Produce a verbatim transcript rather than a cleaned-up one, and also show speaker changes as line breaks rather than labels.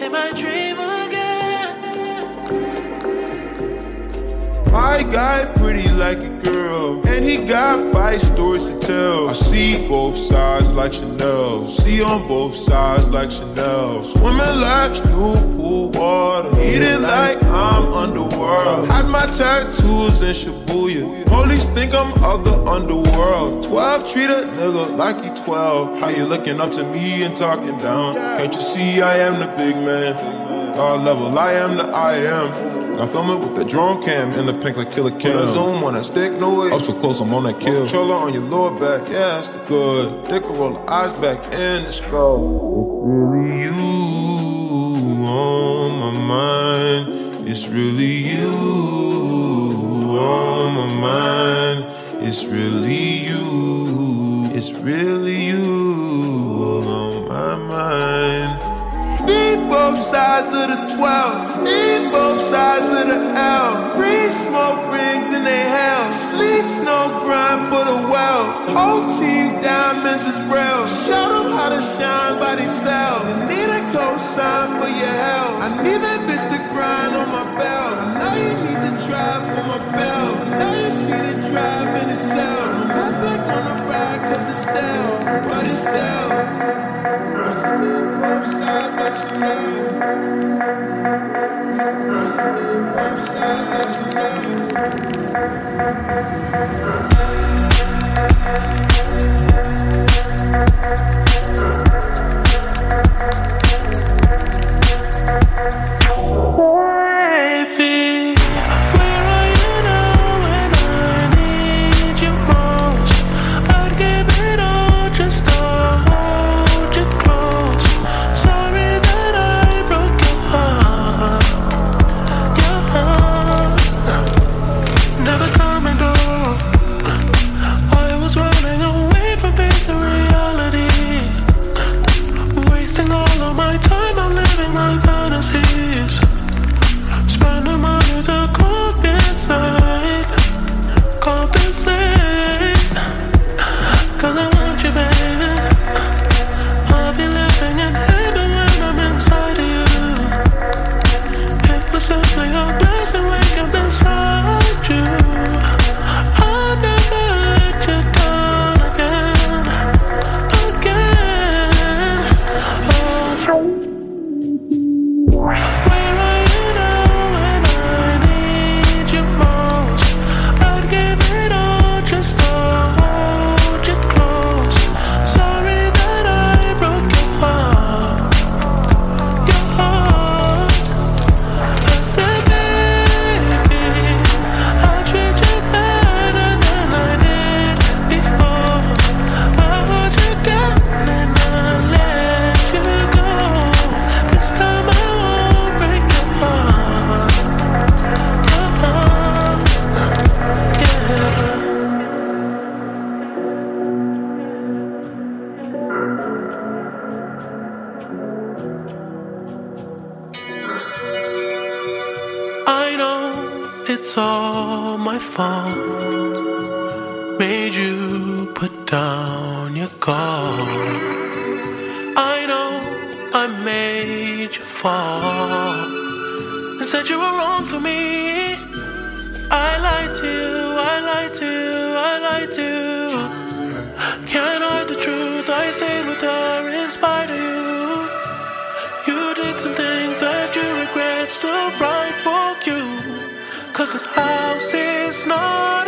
in my dream again.
My guy pretty like a girl, and he got five stories to tell. I see both sides like Chanel, see on both sides like Chanel. Swimming laps through pool water, eating like I'm underworld. Had my tattoos in Shibuya, police think I'm of the underworld. Twelve treat a nigga like he twelve. How you looking up to me and talking down? Can't you see I am the big man? God level, I am the I am. I film it with the drone cam in the pink like Killer Kim. Put a zoom on that stick, no way. Up so close, I'm on that kill. Controller on your lower back, yeah, that's the good. Dick will roll the eyes back in. Let's go. It's really you on my mind. It's really you on my mind. It's really you. It's really you on my mind. Need both sides of the twelve, need both sides of the L. Free smoke rings in their hell. Sleet snow grind for the well. Whole team diamonds is real. Show them how to shine by themselves. You need a cosign for your help. I need that bitch to grind on my belt. I know you need to drive for my belt. I know you see the drive in itself. I'm not back on the ride cause it's stale, but it's stale. I see both sides like Chanel. I see both sides like
Baby, where are you now when I need you most? I'd give it all just to hold you close. Sorry that I broke your heart, your heart. Never coming home. I was running away from pain and reality, wasting all of my time. I'm living my fantasies, spending money to compensate, compensate. Cause I want you, baby. I'll be living in heaven when I'm inside of you. It was simply a blessing waking up inside you. I'll never let you down again, again. Oh. Where are you now when I need you most? I'd give it all just to hold you close. Sorry that I broke your heart, your heart. I said, baby, I'll treat you better than I did before. I'll hold you down and I'll let you go. This time I won't break your heart, your heart, yeah. I know it's all my fault. Made you put down your guard. I know I made you fall and said you were wrong for me. I lied to you, I lied to you, I lied to you. Can't hide the truth, I stayed with her in spite of you. You did some things that you regret, still right for you. Cause this house is not